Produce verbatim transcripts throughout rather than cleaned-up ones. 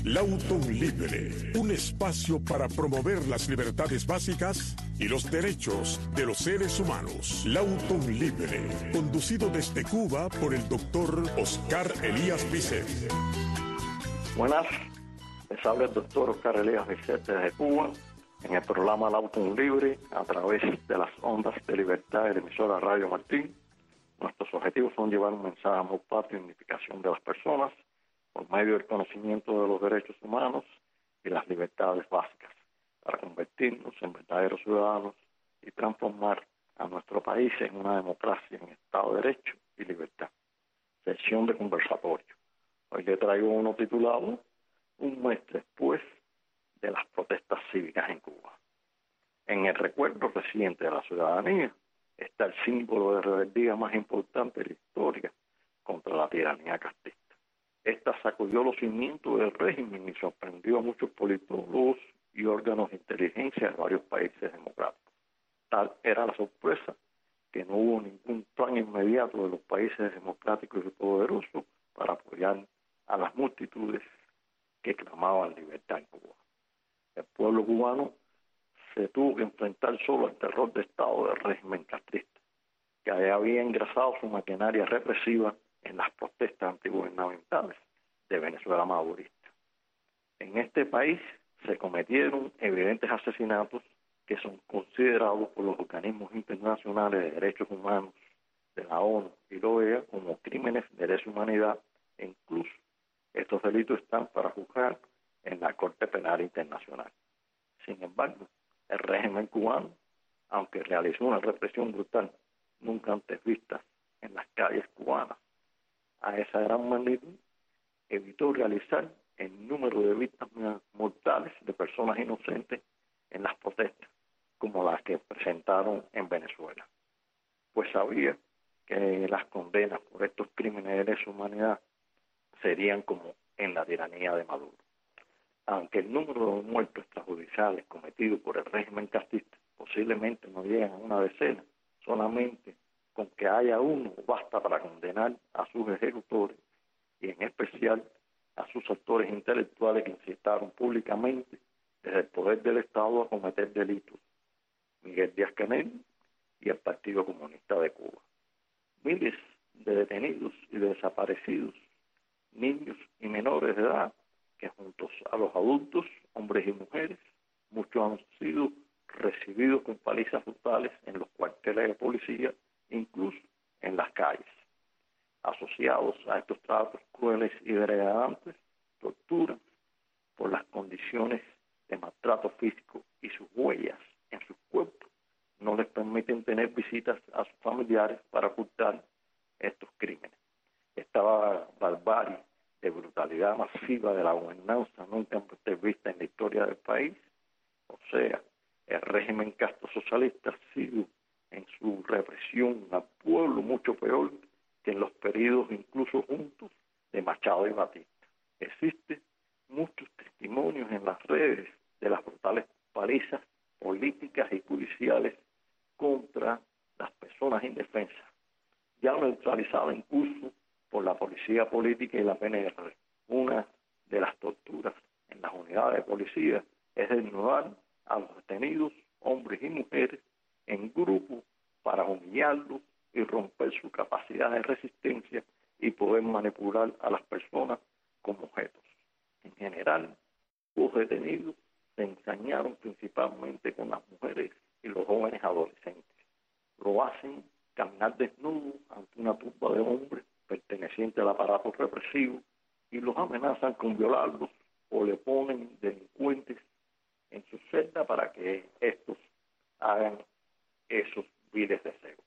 Lauton Libre, un espacio para promover las libertades básicas y los derechos de los seres humanos. Lauton Libre, conducido desde Cuba por el doctor Oscar Elías Bisset. Buenas, les habla el doctor Oscar Elías Bisset desde Cuba, en el programa Lauton Libre, a través de las ondas de libertad de la emisora Radio Martín. Nuestros objetivos son llevar un mensaje de amor patrio y unificación de las personas por medio del conocimiento de los derechos humanos y las libertades básicas, para convertirnos en verdaderos ciudadanos y transformar a nuestro país en una democracia en Estado de Derecho y libertad. Sesión de conversatorio. Hoy le traigo uno titulado Un mes después de las protestas cívicas en Cuba. En el recuerdo reciente de la ciudadanía está el símbolo de rebeldía más importante de la historia contra la tiranía castista. Esta sacudió los cimientos del régimen y sorprendió a muchos politólogos y órganos de inteligencia de varios países democráticos. Tal era la sorpresa que no hubo ningún plan inmediato de los países democráticos y poderosos para apoyar a las multitudes que clamaban libertad en Cuba. El pueblo cubano se tuvo que enfrentar solo al terror de Estado del régimen castrista, que había engrasado su maquinaria represiva en las protestas antigubernamentales de Venezuela madurista. En este país se cometieron evidentes asesinatos que son considerados por los organismos internacionales de derechos humanos de la ONU y la O E A como crímenes de lesa humanidad, e incluso estos delitos están para juzgar en la Corte Penal Internacional. Sin embargo, el régimen cubano, aunque realizó una represión brutal nunca antes vista en las calles cubanas, a esa gran magnitud, evitó realizar el número de víctimas mortales de personas inocentes en las protestas, como las que presentaron en Venezuela. Pues sabía que las condenas por estos crímenes de lesa humanidad serían como en la tiranía de Maduro. Aunque el número de muertos extrajudiciales cometidos por el régimen castrista posiblemente no lleguen a una decena, solamente con que haya uno basta para condenar a sus ejecutores y en especial a sus actores intelectuales que incitaron públicamente desde el poder del Estado a cometer delitos: Miguel Díaz-Canel y el Partido Comunista de Cuba. Miles de detenidos y de desaparecidos, niños y menores de edad, que juntos a los adultos, hombres y mujeres, muchos han sido recibidos con palizas brutales en los cuarteles de policía, incluso en las calles. Asociados a estos tratos crueles y degradantes, tortura por las condiciones de maltrato físico y sus huellas en sus cuerpos, no les permiten tener visitas a sus familiares para ocultar estos crímenes. Esta barbarie de brutalidad masiva de la gobernanza nunca antes vista en la historia del país, o sea, el régimen castro-socialista ha sido en su represión al pueblo mucho peor que en los periodos incluso juntos de Machado y Batista. Existen muchos testimonios en las redes de las brutales palizas políticas y judiciales contra las personas indefensas, ya neutralizada incluso por la policía política y la P N R. Una de las torturas en las unidades de policía es desnudar a los detenidos, hombres y mujeres, en grupo para humillarlos y romper su capacidad de resistencia y poder manipular a las personas como objetos. En general, los detenidos se ensañaron principalmente con las mujeres y los jóvenes adolescentes. Lo hacen caminar desnudos ante una turba de hombres pertenecientes al aparato represivo y los amenazan con violarlos o le ponen delincuentes en su celda para que estos hagan esos viles deseos.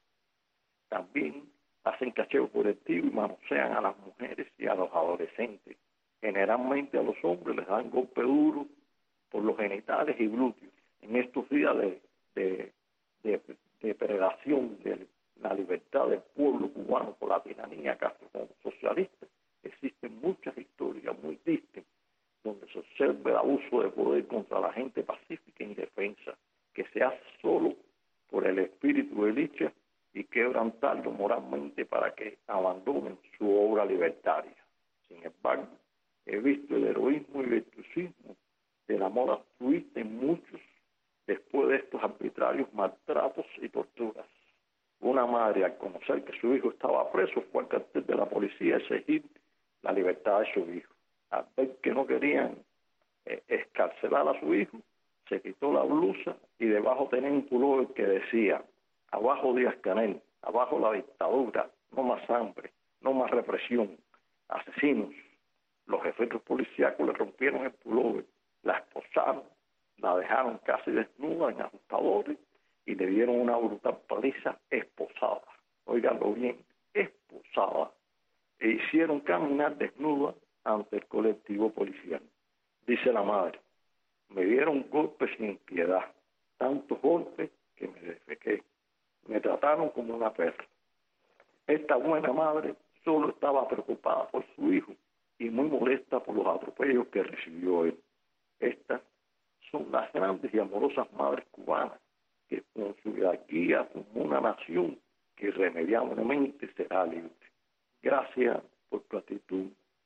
También hacen cacheo colectivo y manosean a las mujeres y a los adolescentes. Generalmente a los hombres les dan golpe duro por los genitales y glúteos. En estos días de, de, de, de predación de la libertad del pueblo cubano por la tiranía castro-socialista, existen muchas historias muy tristes donde se observa el abuso de poder contra la gente pacífica e indefensa, que se hace solo por el espíritu de dicha y quebrantarlo moralmente para que abandonen su obra libertaria. Sin embargo, he visto el heroísmo y virtuosismo del amor altruista en muchos después de estos arbitrarios maltratos y torturas. Una madre, al conocer que su hijo estaba preso, fue al cuartel de la policía a exigir la libertad de su hijo. Al ver que no querían eh, excarcelar a su hijo, se quitó la blusa y debajo tenía un pullover que decía: abajo Díaz-Canel, abajo la dictadura, no más hambre, no más represión, asesinos. Los efectos policíacos le rompieron el pullover, la esposaron, la dejaron casi desnuda en ajustadores y le dieron una brutal paliza esposada. Óiganlo bien, esposada. E hicieron caminar desnuda ante el colectivo policial. Dice la madre: me dieron golpes sin piedad, tantos golpes que me defequé. Me trataron como una perra. Esta buena madre solo estaba preocupada por su hijo y muy molesta por los atropellos que recibió él. Estas son las grandes y amorosas madres cubanas que con su jerarquía como una nación que irremediablemente será libre. Gracias por tu actitud,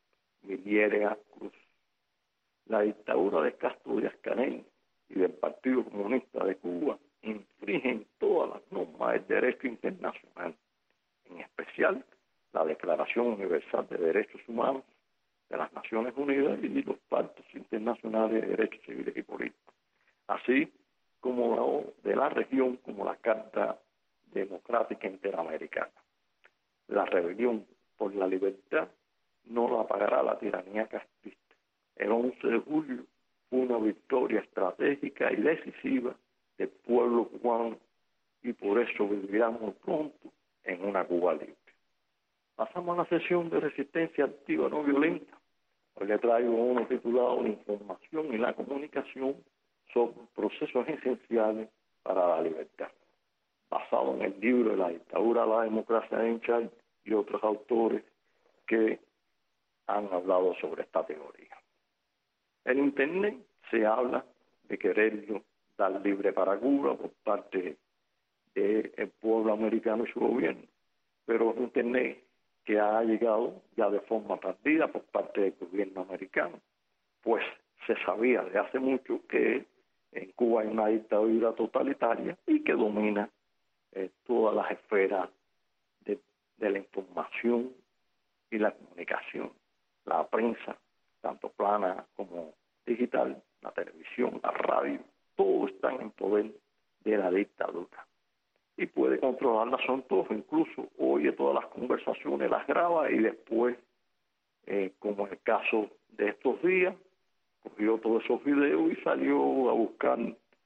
Miliera Cruz. La dictadura de Castro Díaz-Canel y del Partido Comunista de Cuba infringen todas las normas del derecho internacional, en especial la Declaración Universal de Derechos Humanos de las Naciones Unidas y los pactos internacionales de derechos civiles y políticos, así como de la región como la Carta Democrática Interamericana. La rebelión por la libertad no la pagará la tiranía castrista. El once de julio fue una victoria estratégica y decisiva del pueblo cubano y por eso viviremos pronto en una Cuba libre. Pasamos a la sesión de resistencia activa no violenta. Hoy le traigo uno titulado La información y la comunicación sobre procesos esenciales para la libertad, basado en el libro de La dictadura a la democracia de Enchal y otros autores que han hablado sobre esta teoría. En Internet se habla de quererlo dar libre para Cuba por parte del pueblo americano y su gobierno, pero Internet que ha llegado ya de forma tardía por parte del gobierno americano, pues se sabía de hace mucho que en Cuba hay una dictadura totalitaria y que domina eh, todas las esferas de, de la información y la comunicación, la prensa, tanto plana como digital, la televisión, la radio, todo está en poder de la dictadura. Y puede controlarlas son todos, incluso oye todas las conversaciones, las graba y después, eh, como en el caso de estos días, cogió todos esos videos y salió a buscar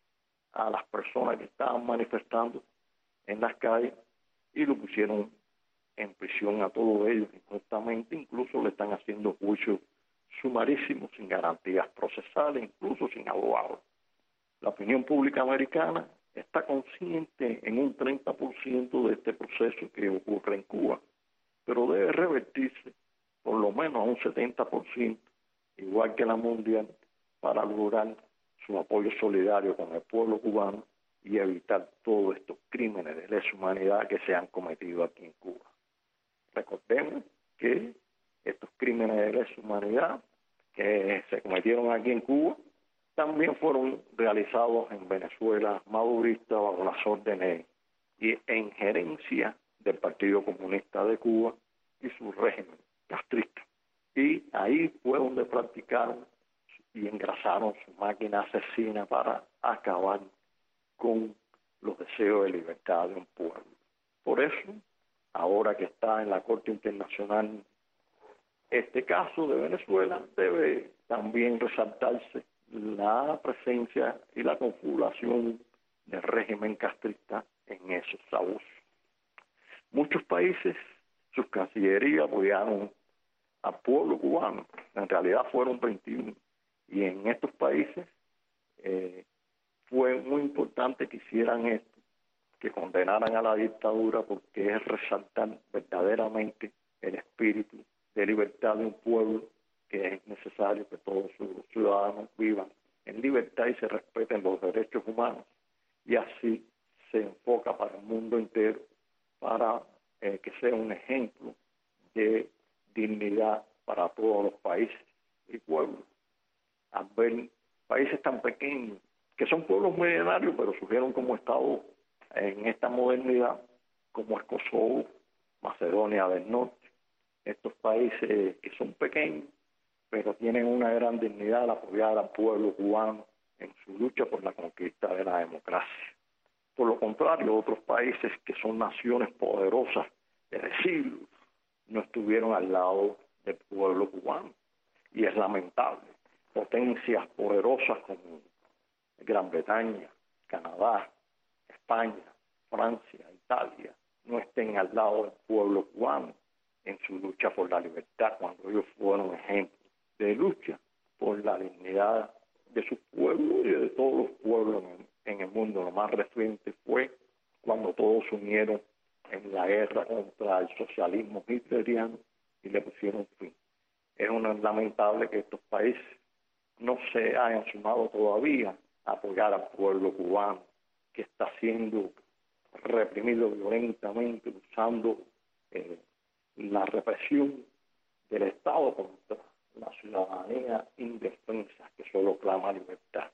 a las personas que estaban manifestando en las calles y lo pusieron en prisión a todos ellos injustamente, incluso le están haciendo juicios sumarísimos sin garantías procesales, incluso sin abogados. La opinión pública americana está consciente en un treinta por ciento de este proceso que ocurre en Cuba, pero debe revertirse por lo menos a un setenta por ciento, igual que la mundial, para lograr su apoyo solidario con el pueblo cubano y evitar todos estos crímenes de lesa humanidad que se han cometido aquí en Cuba. Recordemos que estos crímenes de lesa humanidad que se cometieron aquí en Cuba también fueron realizados en Venezuela madurista bajo las órdenes y e injerencia del Partido Comunista de Cuba y su régimen castrista. Y ahí fue donde practicaron y engrasaron su máquina asesina para acabar con los deseos de libertad de un pueblo. Por eso, ahora que está en la Corte Internacional este caso de Venezuela, debe también resaltarse la presencia y la confabulación del régimen castrista en esos abusos. Muchos países, sus cancillerías apoyaron al pueblo cubano, en realidad fueron veintiuno, y en estos países eh, fue muy importante que hicieran esto, que condenaran a la dictadura, porque es resaltar verdaderamente el espíritu de libertad de un pueblo, que es necesario que todos sus ciudadanos vivan en libertad y se respeten los derechos humanos, y así se enfoca para el mundo entero, para eh, que sea un ejemplo de dignidad para todos los países y pueblos, al ver países tan pequeños, que son pueblos milenarios, pero surgieron como Estado en esta modernidad, como es Kosovo, Macedonia del Norte, estos países que son pequeños, pero tienen una gran dignidad al apoyar al pueblo cubano en su lucha por la conquista de la democracia. Por lo contrario, otros países que son naciones poderosas de siglos no estuvieron al lado del pueblo cubano. Y es lamentable. Potencias poderosas como Gran Bretaña, Canadá, España, Francia, Italia, no estén al lado del pueblo cubano en su lucha por la libertad, cuando ellos fueron ejemplos de lucha por la dignidad de su pueblo y de todos los pueblos en, en el mundo. Lo más reciente fue cuando todos se unieron en la guerra contra el socialismo hitleriano y le pusieron fin. Es una, lamentable que estos países no se hayan sumado todavía a apoyar al pueblo cubano, que está siendo reprimido violentamente usando eh, la represión del Estado contra la ciudadanía indefensa que solo clama libertad.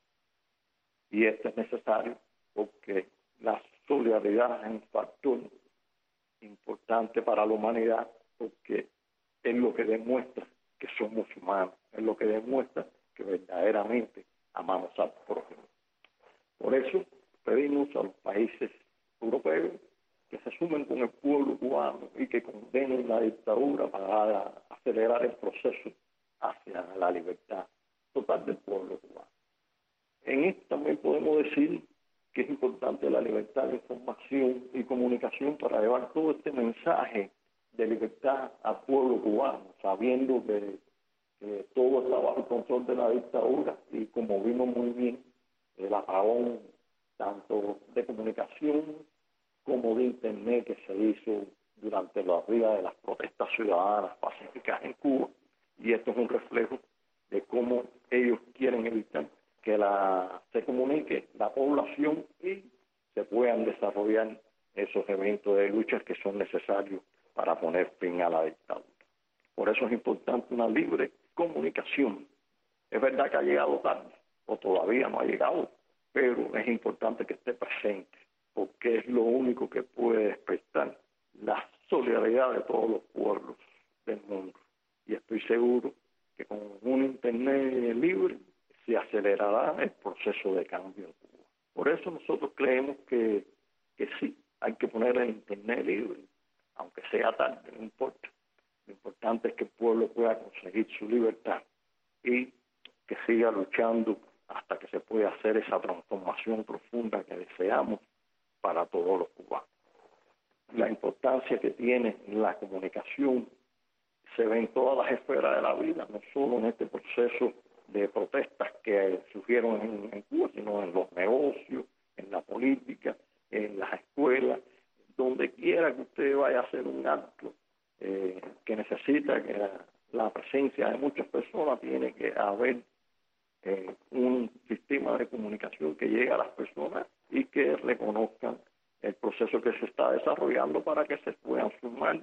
Y esto es necesario porque la solidaridad es un factor importante para la humanidad, porque es lo que demuestra que somos humanos, es lo que demuestra que verdaderamente amamos al prójimo. Por eso pedimos a los países europeos que se sumen con el pueblo cubano y que condenen la dictadura para acelerar el proceso hacia la libertad total del pueblo cubano. En esto también podemos decir que es importante la libertad de información y comunicación para llevar todo este mensaje de libertad al pueblo cubano, sabiendo que, que todo está bajo el control de la dictadura y como vimos muy bien, el apagón tanto de comunicación como de internet que se hizo durante los días de las protestas ciudadanas pacíficas en Cuba, y esto es un reflejo de cómo ellos quieren evitar que la, se comunique la población y se puedan desarrollar esos eventos de lucha que son necesarios para poner fin a la dictadura. Por eso es importante una libre comunicación. Es verdad que ha llegado tarde, o todavía no ha llegado, pero es importante que esté presente, porque es lo único que puede despertar la solidaridad de todos los pueblos del mundo. Y estoy seguro que con un internet libre se acelerará el proceso de cambio en Cuba. Por eso nosotros creemos que, que sí, hay que poner el internet libre, aunque sea tarde, no importa. Lo importante es que el pueblo pueda conseguir su libertad y que siga luchando hasta que se pueda hacer esa transformación profunda que deseamos para todos los cubanos. La importancia que tiene la comunicación se ve en todas las esferas de la vida, no solo en este proceso de protestas que surgieron en, en Cuba, sino en los negocios, en la política, en las escuelas, donde quiera que usted vaya a hacer un acto eh, que necesita que la, la presencia de muchas personas, tiene que haber eh, un sistema de comunicación que llegue a las personas y que reconozcan el proceso que se está desarrollando para que se puedan sumar.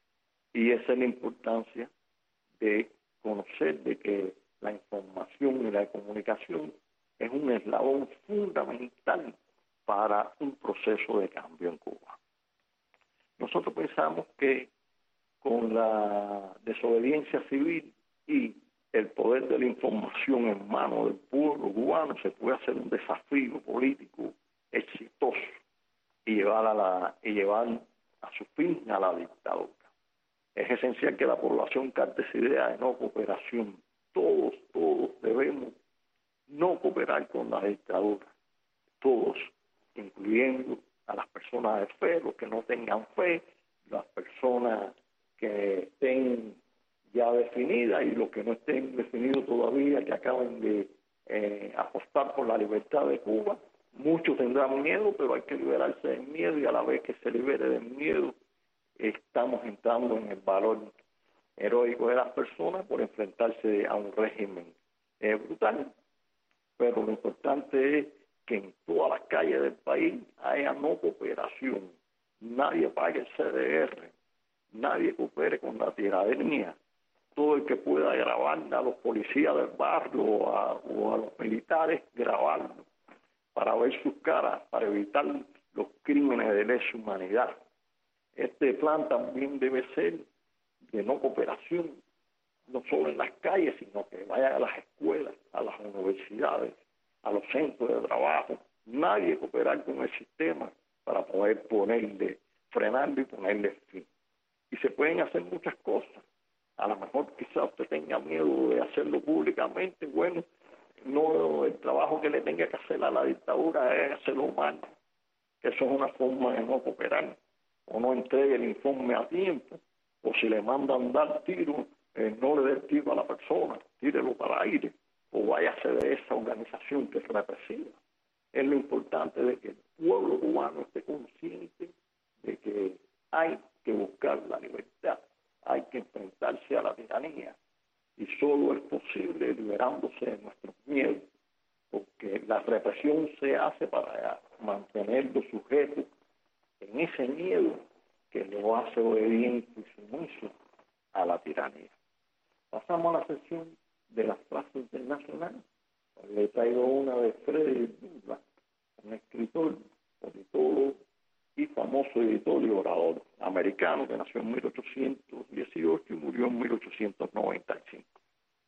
Y esa es la importancia de conocer de que la información y la comunicación es un eslabón fundamental para un proceso de cambio en Cuba. Nosotros pensamos que con la desobediencia civil y el poder de la información en manos del pueblo cubano se puede hacer un desafío político exitoso y llevar a la y llevar a su fin a la dictadura. Es esencial que la población capte esa idea de no cooperación. Todos, todos debemos no cooperar con la dictadura. Todos, incluyendo a las personas de fe, los que no tengan fe, las personas que estén ya definidas y los que no estén definidos todavía, que acaben de eh, apostar por la libertad de Cuba. Muchos tendrán miedo, pero hay que liberarse del miedo, y a la vez que se libere del miedo, estamos entrando en el valor heroico de las personas por enfrentarse a un régimen eh, brutal. Pero lo importante es que en todas las calles del país haya no cooperación. Nadie pague el C D R, nadie coopere con la tiranía, todo el que pueda grabar a los policías del barrio o a, o a los militares, grabarlos para ver sus caras, para evitar los crímenes de lesa humanidad. Este plan también debe ser de no cooperación, no solo en las calles, sino que vaya a las escuelas, a las universidades, a los centros de trabajo. Nadie cooperar con el sistema para poder ponerle, frenarlo y ponerle fin. Y se pueden hacer muchas cosas. A lo mejor quizás usted tenga miedo de hacerlo públicamente. Bueno, no, el trabajo que le tenga que hacer a la dictadura es hacerlo mal. Eso es una forma de no cooperar. O no entregue el informe a tiempo, o si le mandan dar tiro, eh, no le dé el tiro a la persona, tírelo para el aire, o váyase de esa organización que es represiva. Es lo importante de que el pueblo cubano esté consciente de que hay que buscar la libertad, hay que enfrentarse a la tiranía, y solo es posible liberándose de nuestros miedos, porque la represión se hace para mantenerlos sujetos en ese miedo que lo hace obediente y sumiso a la tiranía. Pasamos a la sección de las frases internacionales. Le traigo una de Frederick Douglass, un escritor, politólogo y famoso editor y orador americano que nació en mil ochocientos dieciocho y murió en mil ochocientos noventa y cinco.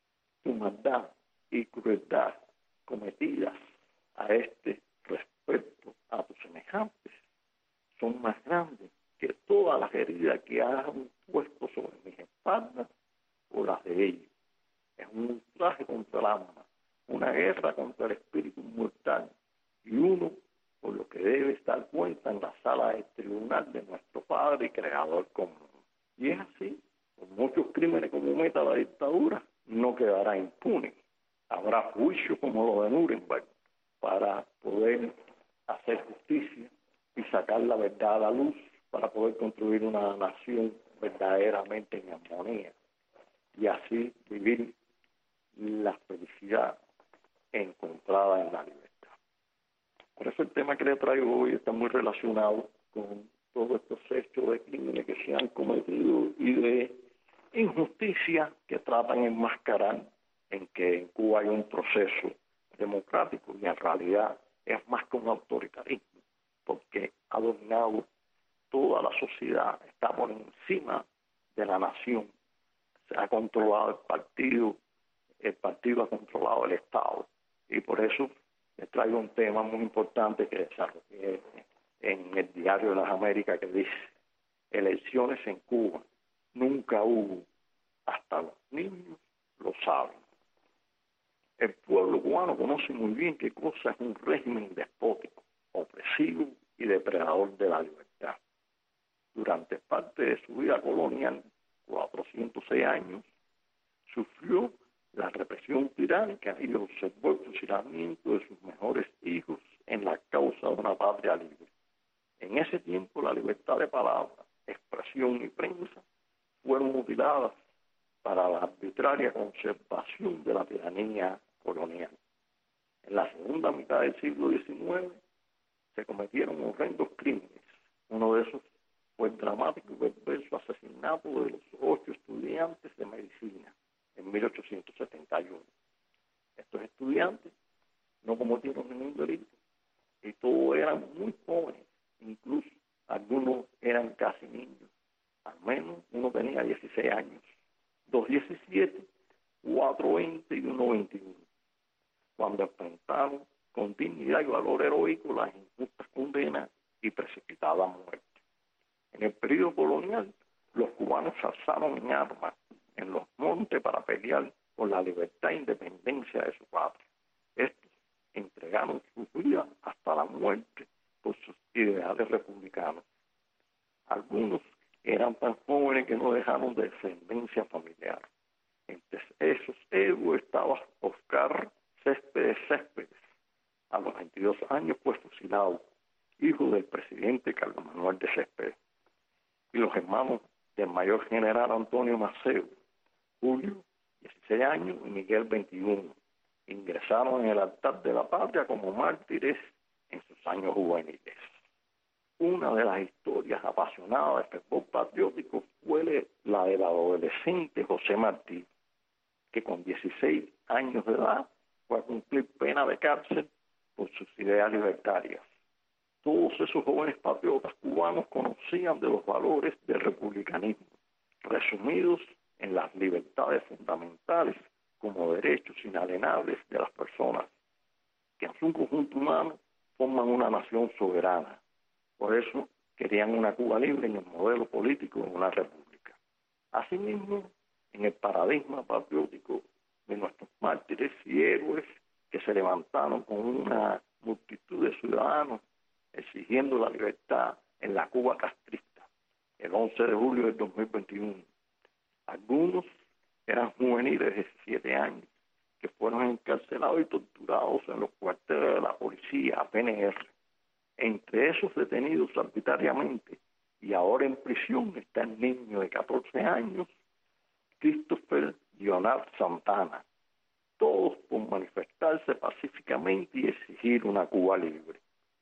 Tu maldad y crueldad cometidas a este respecto a tus semejantes son más grandes que todas las heridas que han puesto sobre mis espaldas o las de ellos. Es un ultraje contra el alma, una guerra contra el espíritu inmortal y uno por lo que debe estar cuenta en la sala del tribunal de nuestro Padre y Creador común. Y es así, por muchos crímenes que cometa la dictadura, no quedará impune. Habrá juicio como lo de Nuremberg para poder hacer justicia y sacar la verdad a la luz para poder construir una nación verdaderamente en armonía y así vivir la felicidad encontrada en la libertad. Por eso el tema que le traigo hoy está muy relacionado con todos estos hechos de crímenes que se han cometido y de injusticia que tratan de enmascarar en que en Cuba hay un proceso democrático y en realidad es más que un autoritarismo, porque ha dominado toda la sociedad, está por encima de la nación, se ha controlado el partido, el partido ha controlado el Estado, y por eso les traigo un tema muy importante que desarrollé en el Diario de las Américas que dice: elecciones en Cuba nunca hubo, hasta los niños lo saben. El pueblo cubano conoce muy bien qué cosa es un régimen despótico, opresivo y depredador de la libertad. Durante parte de su vida colonial, cuatrocientos seis años, sufrió la represión tiránica y observó el fusilamiento de sus mejores hijos en la causa de una patria libre. En ese tiempo, la libertad de palabra, expresión y prensa fueron mutiladas para la arbitraria conservación de la tiranía colonial. En la segunda mitad del siglo diecinueve se cometieron horrendos crímenes. Uno de esos fue el dramático y perverso asesinato de los ocho estudiantes de medicina en mil ochocientos setenta y uno. Estos estudiantes no cometieron ningún delito y todos eran muy jóvenes, incluso algunos eran casi niños. Al menos uno tenía dieciséis años, dos diecisiete, cuatro veinte y uno veintiuno. Cuando enfrentaron con dignidad y valor heroico las injustas condenas y precipitada muerte. En el periodo colonial, los cubanos se alzaron en armas en los montes para pelear por la libertad e independencia de su patria. Estos entregaron su vida hasta la muerte por sus ideales republicanos. Algunos eran tan jóvenes que no dejaron descendencia familiar. Entre esos héroes estaba Oscar Céspedes Céspedes, a los veintidós años fue fusilado, hijo del presidente Carlos Manuel de Céspedes, y los hermanos del mayor general Antonio Maceo, Julio, dieciséis años, y Miguel, veintiuno, ingresaron en el altar de la patria como mártires en sus años juveniles. Una de las historias apasionadas de fervor patriótico fue la del adolescente José Martí, que con dieciséis años de edad fue a cumplir pena de cárcel por sus ideas libertarias. Todos esos jóvenes patriotas cubanos conocían de los valores del republicanismo, resumidos en las libertades fundamentales como derechos inalienables de las personas, que en su conjunto humano forman una nación soberana. Por eso querían una Cuba libre en el modelo político de una república. Asimismo, en el paradigma patriótico de nuestros mártires y héroes que se levantaron con una multitud de ciudadanos exigiendo la libertad en la Cuba castrista, el once de julio del dos mil veintiuno. Algunos eran juveniles de diecisiete años que fueron encarcelados y torturados en los cuarteles de la policía P N R. Entre esos detenidos arbitrariamente y ahora en prisión está el niño de catorce años, Christopher Leonard Santana, todos por manifestarse pacíficamente y exigir una Cuba libre.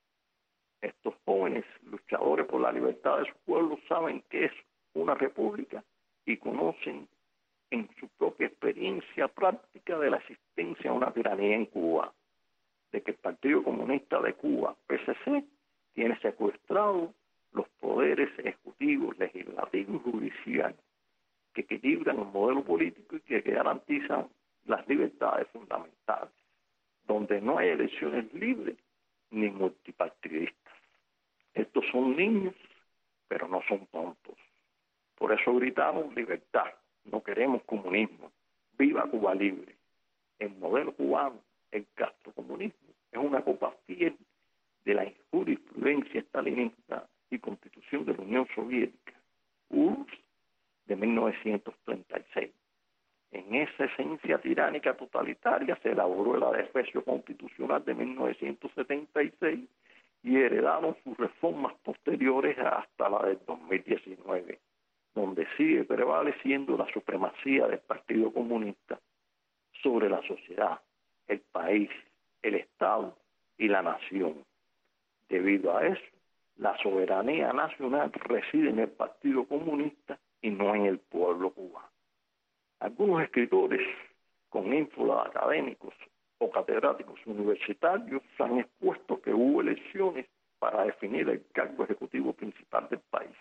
Estos jóvenes luchadores por la libertad de su pueblo saben que es una república y conocen en su propia experiencia práctica de la existencia de una tiranía en Cuba, de que el Partido Comunista de Cuba, P C C, tiene secuestrado los poderes ejecutivos, legislativos y judiciales, que equilibran el modelo político y que garantizan las libertades fundamentales, donde no hay elecciones libres ni multipartidistas. Estos son niños, pero no son tontos. Por eso gritamos libertad, no queremos comunismo, viva Cuba libre. El modelo cubano, el castrocomunismo, es una copia fiel de la jurisprudencia estalinista y constitución de la Unión Soviética, U R S S de mil novecientos treinta y seis. En esa esencia tiránica totalitaria se elaboró el adefesio constitucional de mil novecientos setenta y seis y heredaron sus reformas posteriores hasta la del dos mil diecinueve, donde sigue prevaleciendo la supremacía del Partido Comunista sobre la sociedad, el país, el Estado y la nación. Debido a eso, la soberanía nacional reside en el Partido Comunista y no en el pueblo cubano. Algunos escritores con ínfulas académicos o catedráticos universitarios han expuesto que hubo elecciones para definir el cargo ejecutivo principal del país.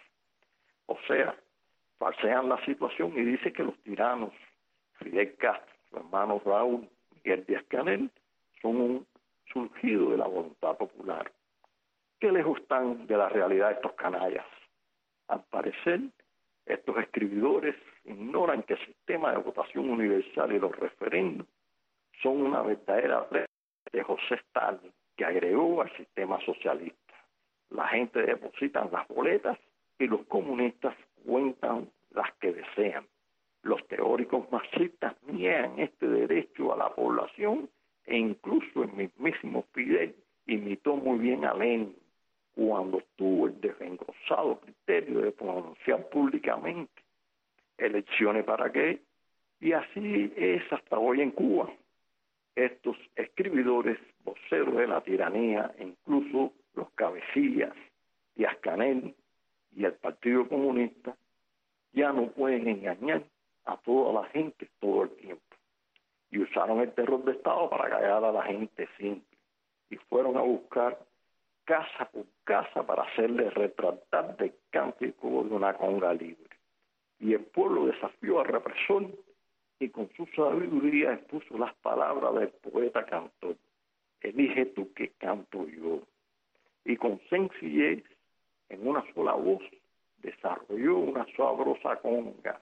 O sea, falsean la situación y dicen que los tiranos Fidel Castro, su hermano Raúl, Miguel Díaz-Canel, son un surgido de la voluntad popular. ¿Qué lejos están de la realidad estos canallas? Al parecer, estos escribidores ignoran que el sistema de votación universal y los referendos son una verdadera red de José Stalin que agregó al sistema socialista. La gente deposita las boletas y los comunistas cuentan las que desean. Los teóricos marxistas niegan este derecho a la población e incluso el mismísimo Fidel imitó muy bien a Lenin cuando tuvo el desengrosado criterio de pronunciar públicamente elecciones para qué, y así es hasta hoy en Cuba. Estos escribidores, voceros de la tiranía, incluso los cabecillas, Díaz-Canel y el Partido Comunista, ya no pueden engañar a toda la gente todo el tiempo. Y usaron el terror de Estado para callar a la gente simple. Y fueron a buscar casa por casa para hacerle retratar del cántico de una conga libre. Y el pueblo desafió al represor y con su sabiduría expuso las palabras del poeta cantor: elige tú que canto yo. Y con sencillez, en una sola voz, desarrolló una sabrosa conga.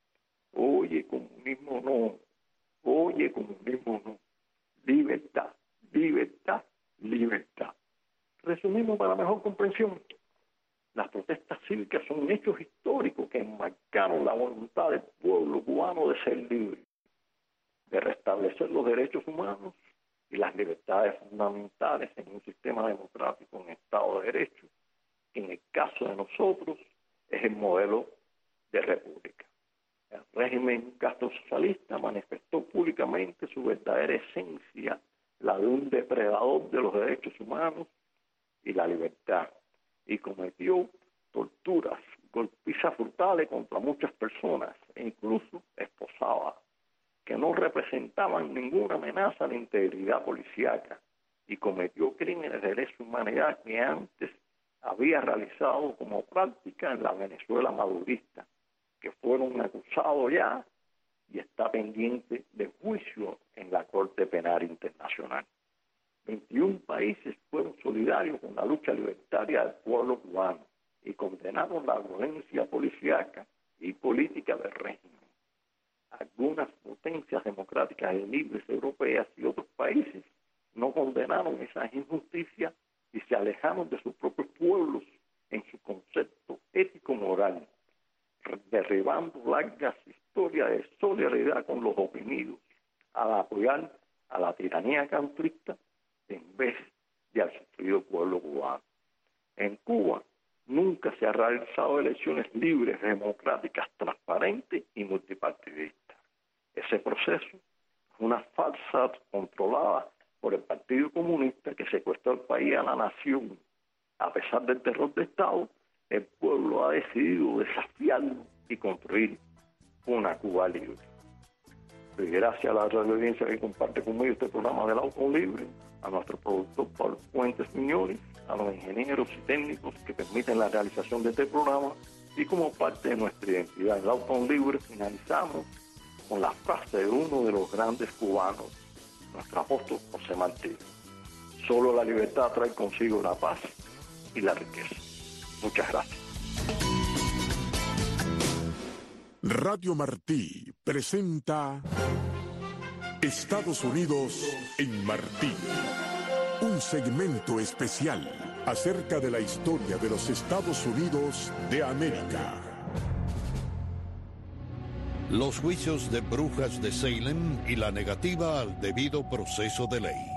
Oye, comunismo no, oye, comunismo no, libertad, libertad, libertad. Resumimos para mejor comprensión. Las protestas cívicas son hechos históricos que enmarcaron la voluntad del pueblo cubano de ser libre, de restablecer los derechos humanos y las libertades fundamentales en un sistema democrático en Estado de Derecho, que en el caso de nosotros es el modelo de república. El régimen castrosocialista manifestó públicamente su verdadera esencia, la de un depredador de los derechos humanos y la libertad, y cometió torturas, golpizas brutales contra muchas personas e incluso esposaba, que no representaban ninguna amenaza a la integridad policíaca, y cometió crímenes de lesa humanidad que antes había realizado como práctica en la Venezuela madurista, que fueron acusados ya y está pendiente de juicio en la Corte Penal Internacional. veintiún países fueron solidarios con la lucha libertaria del pueblo cubano y condenaron la violencia policíaca y política del régimen. Algunas potencias democráticas y libres europeas y otros países no condenaron esas injusticias y se alejaron de sus propios pueblos en su concepto ético-moral, derribando largas historias de solidaridad con los oprimidos, al apoyar a la tiranía cautrista en vez de al sufrido pueblo cubano. En Cuba nunca se han realizado elecciones libres, democráticas, transparentes y multipartidistas. Ese proceso es una farsa controlada por el Partido Comunista que secuestró el país a la nación. A pesar del terror de Estado, el pueblo ha decidido desafiarlo y construir una Cuba libre. Y gracias a la radio audiencia que comparte conmigo este programa del Auto Libre, a nuestro productor Pablo Fuentes Miñones, a los ingenieros y técnicos que permiten la realización de este programa, y como parte de nuestra identidad en el Auto Libre finalizamos con la frase de uno de los grandes cubanos, nuestro apóstol José Martí: solo la libertad trae consigo la paz y la riqueza. Muchas gracias. Radio Martí presenta Estados Unidos en Martí, un segmento especial acerca de la historia de los Estados Unidos de América. Los juicios de brujas de Salem y la negativa al debido proceso de ley.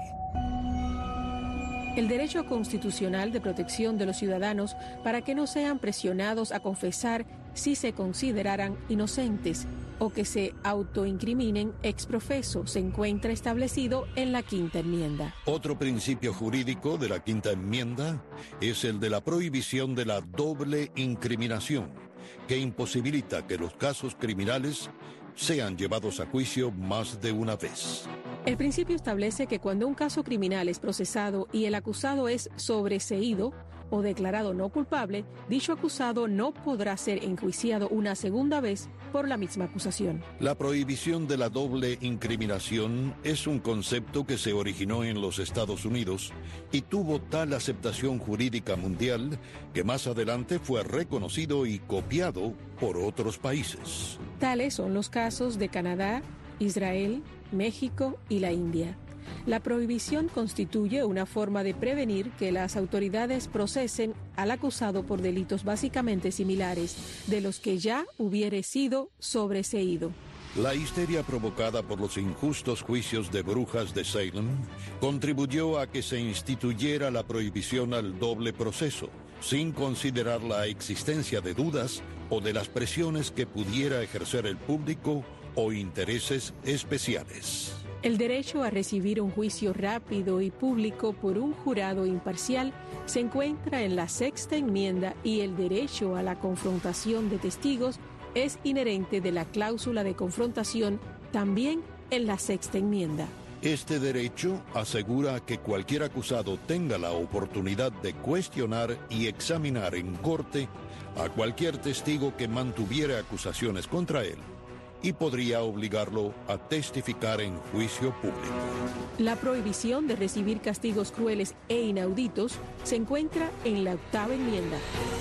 El derecho constitucional de protección de los ciudadanos para que no sean presionados a confesar si se consideraran inocentes o que se autoincriminen ex profeso se encuentra establecido en la Quinta Enmienda. Otro principio jurídico de la Quinta Enmienda es el de la prohibición de la doble incriminación, que imposibilita que los casos criminales sean llevados a juicio más de una vez. El principio establece que cuando un caso criminal es procesado y el acusado es sobreseído o declarado no culpable, dicho acusado no podrá ser enjuiciado una segunda vez por la misma acusación. La prohibición de la doble incriminación es un concepto que se originó en los Estados Unidos y tuvo tal aceptación jurídica mundial que más adelante fue reconocido y copiado por otros países. Tales son los casos de Canadá, Israel, México y la India. La prohibición constituye una forma de prevenir que las autoridades procesen al acusado por delitos básicamente similares de los que ya hubiere sido sobreseído. La histeria provocada por los injustos juicios de brujas de Salem contribuyó a que se instituyera la prohibición al doble proceso, sin considerar la existencia de dudas o de las presiones que pudiera ejercer el público o intereses especiales. El derecho a recibir un juicio rápido y público por un jurado imparcial se encuentra en la Sexta Enmienda y el derecho a la confrontación de testigos es inherente de la cláusula de confrontación también en la Sexta Enmienda. Este derecho asegura que cualquier acusado tenga la oportunidad de cuestionar y examinar en corte a cualquier testigo que mantuviera acusaciones contra él y podría obligarlo a testificar en juicio público. La prohibición de recibir castigos crueles e inauditos se encuentra en la Octava Enmienda.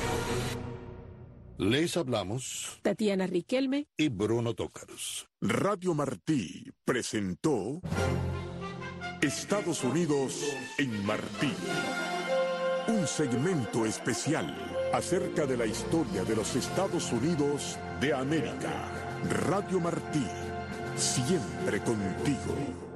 Les hablamos Tatiana Riquelme y Bruno Tócaros. Radio Martí presentó Estados Unidos en Martí, un segmento especial acerca de la historia de los Estados Unidos de América. Radio Martí, siempre contigo.